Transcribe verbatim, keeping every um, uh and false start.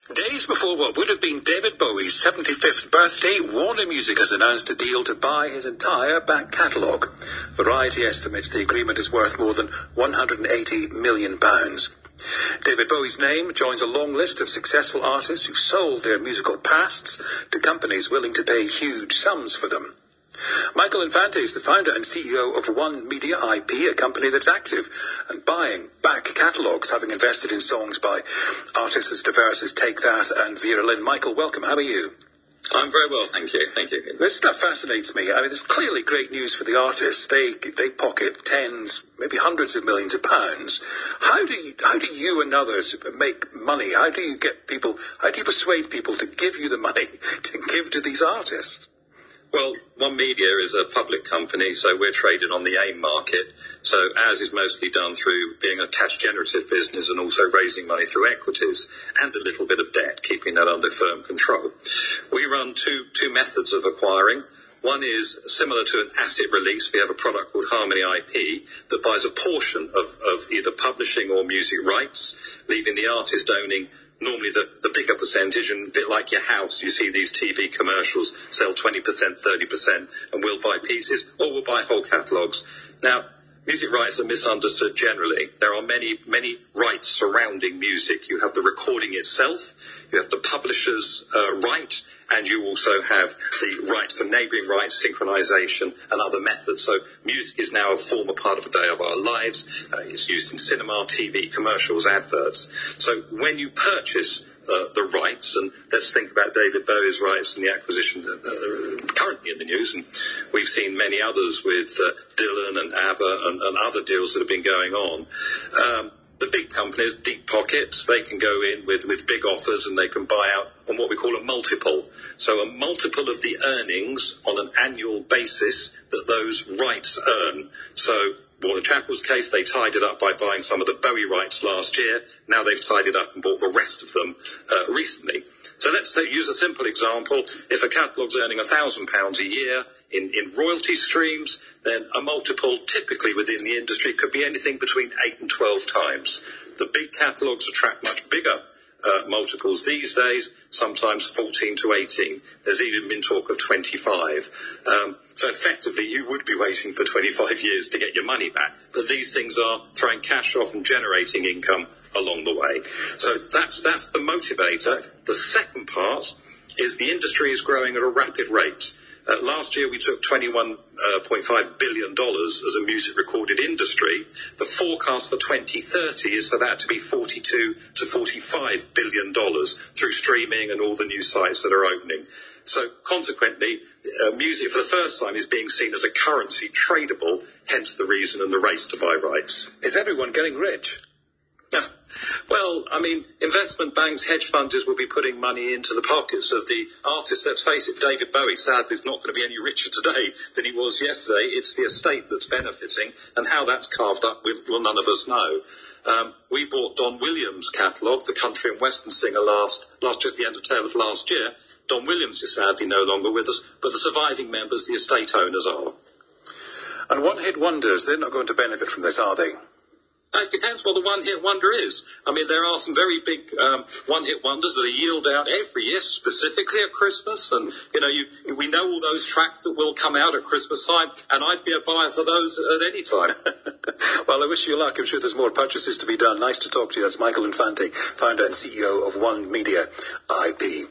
Days before what would have been David Bowie's seventy-fifth birthday, Warner Music has announced a deal to buy his entire back catalogue. Variety estimates the agreement is worth more than one hundred eighty million pounds. David Bowie's name joins a long list of successful artists who've sold their musical pasts to companies willing to pay huge sums for them. Michael Infante is the founder and C E O of One Media I P, a company that's active and buying back catalogues, having invested in songs by artists as diverse as Take That and Vera Lynn. Michael, welcome. How are you? I'm very well, thank you. Thank you. This stuff fascinates me. I mean, it's clearly great news for the artists. They they pocket tens, maybe hundreds of millions of pounds. How do you, how do you and others make money? How do you get people? How do you persuade people to give you the money to give to these artists? Well, One Media is a public company, so we're traded on the AIM market. So ours is mostly done through being a cash-generative business and also raising money through equities and a little bit of debt, keeping that under firm control. We run two two methods of acquiring. One is similar to an asset release. We have a product called Harmony I P that buys a portion of, of either publishing or music rights, leaving the artist owning normally the, the bigger percentage, and a bit like your house, you see these T V commercials sell twenty percent, thirty percent, and we'll buy pieces, or we'll buy whole catalogues. Now, music rights are misunderstood generally. There are many, many rights surrounding music. You have the recording itself, you have the publisher's uh, right, and you also have the right for neighbouring rights, synchronisation, and other methods. So music is now a former part of a day of our lives. Uh, it's used in cinema, T V, commercials, adverts. So when you purchase uh, the rights, and let's think about David Bowie's rights and the acquisitions that are currently in the news, and we've seen many others with uh, Dylan and ABBA and, and other deals that have been going on. Um, The big companies, deep pockets, they can go in with, with big offers and they can buy out on what we call a multiple. So a multiple of the earnings on an annual basis that those rights earn. So Warner Chappell's case, they tied it up by buying some of the Bowie rights last year. Now they've tied it up and bought the rest of them uh, recently. So let's say, use a simple example. If a catalogue's earning one thousand pounds a year in, in royalty streams, then a multiple typically within the industry could be anything between eight and twelve times. The big catalogues attract much bigger uh, multiples these days, sometimes fourteen to eighteen. There's even been talk of twenty-five. Um, so effectively, you would be waiting for twenty-five years to get your money back. But these things are throwing cash off and generating income along the way. So that's that's the motivator. The second part is the industry is growing at a rapid rate. Uh, last year we took twenty-one point five billion dollars as a music recorded industry. The forecast for twenty thirty is for that to be forty-two to forty-five billion dollars through streaming and all the new sites that are opening. So consequently, uh, music for the first time is being seen as a currency tradable, hence the reason and the race to buy rights. Is everyone getting rich? Well, I mean, investment banks, hedge funders will be putting money into the pockets of the artists. Let's face it, David Bowie, sadly, is not going to be any richer today than he was yesterday. It's the estate that's benefiting, and how that's carved up will, will none of us know. Um, we bought Don Williams' catalogue, the country and western singer, last, last just the end of tail of last year. Don Williams is sadly no longer with us, but the surviving members, the estate owners, are. And one-hit wonders, they're not going to benefit from this, are they? It depends what the one-hit wonder is. I mean, there are some very big um, one-hit wonders that are yield out every year, specifically at Christmas. And, you know, you, we know all those tracks that will come out at Christmas time, and I'd be a buyer for those at any time. Well, I wish you luck. I'm sure there's more purchases to be done. Nice to talk to you. That's Michael Infante, founder and C E O of One Media I P.